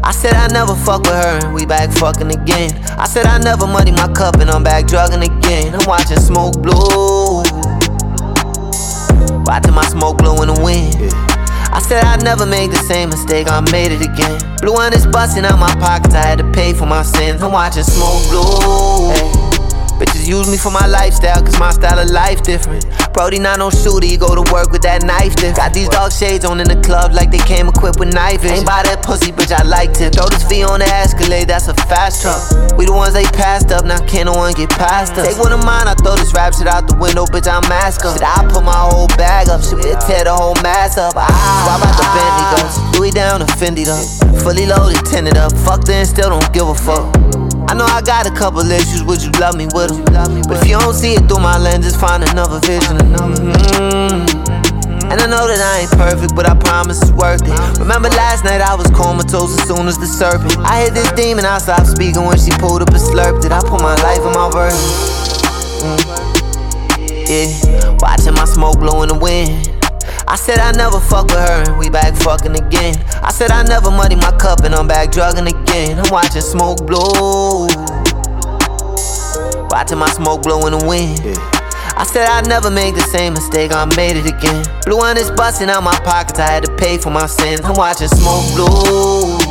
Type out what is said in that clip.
I said I never fuck with her and we back fucking again. I said I never muddy my cup and I'm back drugging again. I'm watching smoke blue, watching my smoke blow in the wind. I said I'd never make the same mistake, I made it again. Blue one is busting out my pockets, I had to pay for my sins. I'm watching smoke blue. Bitches use me for my lifestyle, cause my style of life different. Brody not no shooter, he go to work with that knife different. Got these dog shades on in the club like they came equipped with knife vision. Ain't buy that pussy, bitch, I liked it. Throw this V on the Escalade, that's a fast truck. We the ones they passed up, now can't no one get past us. Take one of mine, I throw this rap shit out the window, bitch, I'm mask up. Shit, I put my whole bag up, shit, bitch, tear the whole mask up. Swap out the Bentley guns, Louis down and Fendi up. Fully loaded, tinted up, fucked in, still don't give a fuck. I know I got a couple issues, would you love me with them? But if you don't see it through my lenses, find another vision. And I know that I ain't perfect, but I promise it's worth it. Remember last night I was comatose as soon as the serpent. I hit this demon, I stopped speaking when she pulled up and slurped it. I put my life in my verse. Yeah, watching my smoke blow in the wind. I said I never fuck with her and we back fucking again. I said I never muddy my cup and I'm back drugging again. I'm watching smoke blow, watching my smoke blow in the wind. I said I'd never make the same mistake, I made it again. Blue one is busting out my pockets, I had to pay for my sins. I'm watching smoke blow.